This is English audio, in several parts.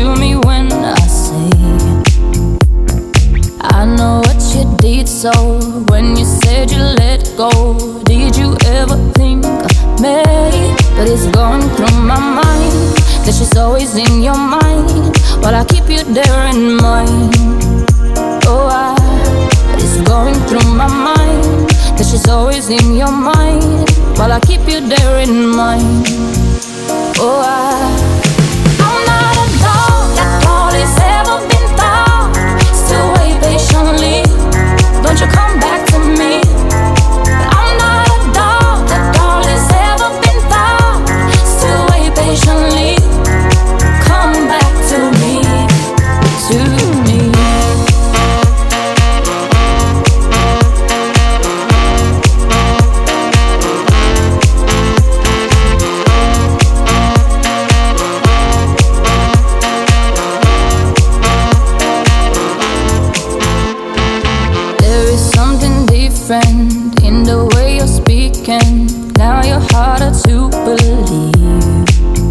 to me when I say I know what you did. So when you said you let go, did you ever think of me? But it's going through my mind that she's always in your mind, while I keep you there in mind. Oh, but it's going through my mind that she's always in your mind, while I keep you there in mind. Oh, I'm not a dog that all has ever been thought. Still wait patiently, don't you come back to me. But I'm not a dog that all has ever been thought. Still wait patiently, come back to me, to me. In the way you're speaking, now you're harder to believe.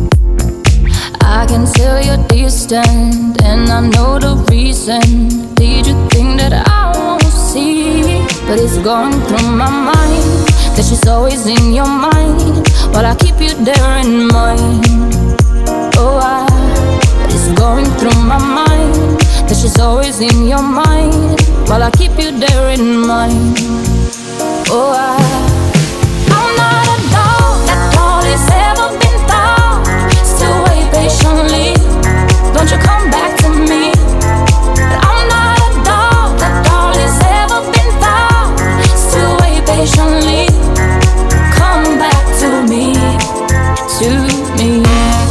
I can tell you're distant, and I know the reason. Did you think that I won't see? But it's going through my mind that she's always in your mind, while I keep you there in mind. Oh, but it's going through my mind that she's always in your mind, while I keep you there in mind. Oh, I'm not a dog that all has ever been thought. Still wait patiently, don't you come back to me. But I'm not a dog that all has ever been thought. Still wait patiently, come back to me, to me.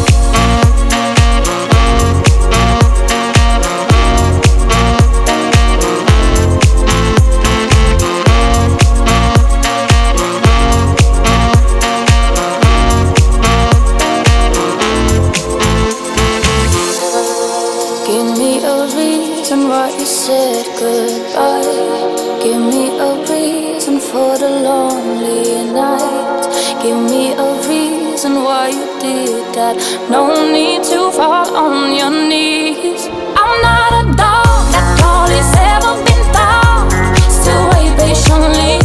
Why you said goodbye. Give me a reason for the lonely night. Give me a reason why you did that. No need to fall on your knees. I'm not a dog that all has ever been thought. Still wait patiently,